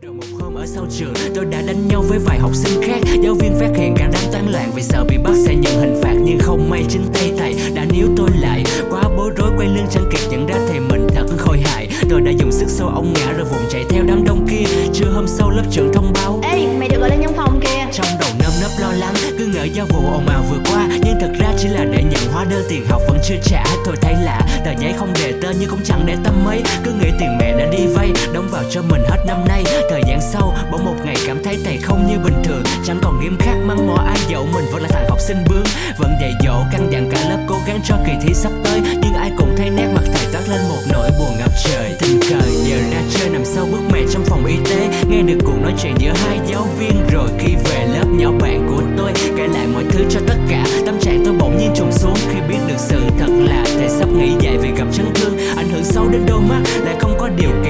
Rồi một hôm ở sau trường, tôi đã đánh nhau với vài học sinh khác. Giáo viên phát hiện cả đám tán loạn vì sợ bị bắt sẽ nhận hình phạt. Nhưng không may chính tay thầy đã níu tôi lại. Quá bối rối quay lưng chẳng kịp nhận ra thầy mình thật khôi hài. Tôi đã dùng sức xô ông ngã rồi vùng chạy theo đám đông kia. Trưa hôm sau lớp trưởng thông báo: Ê, mày được gọi lên văn phòng kìa. Trong đầu nơm nớp lo lắng, cứ ngỡ do vụ ồn ào vừa qua, nhưng thật ra chỉ là để nhận hóa đơn tiền học vẫn chưa trả. Thôi thấy lạ, tờ giấy không đề tên nhưng cũng chẳng để tâm mấy. Cứ nghĩ tiền mẹ đã đi vay, đóng vào cho mình hết năm nay. Thời gian sau, bỗng một ngày cảm thấy thầy không như bình thường. Chẳng còn nghiêm khắc mắng mỏ ai dẫu mình vẫn là thằng học sinh bướng. Vẫn dạy dỗ căn dặn cả lớp cố gắng cho kỳ thi sắp tới. Nhưng ai cũng thấy nét mặt thầy toát lên một nỗi buồn ngập trời. Tình cờ nhờ ra chơi nằm sau bức mẹ trong phòng y tế, nghe được cuộc nói chuyện giữa hai giáo viên. Rồi khi về lớp nhỏ bạn của tôi kể lại mọi thứ cho tất cả, tâm trạng tôi bỗng nhiên trùng xuống khi biết được sự thật là thầy sắp nghỉ dạy vì gặp chấn thương. Ảnh hưởng sâu đến đôi mắt, lại không có điều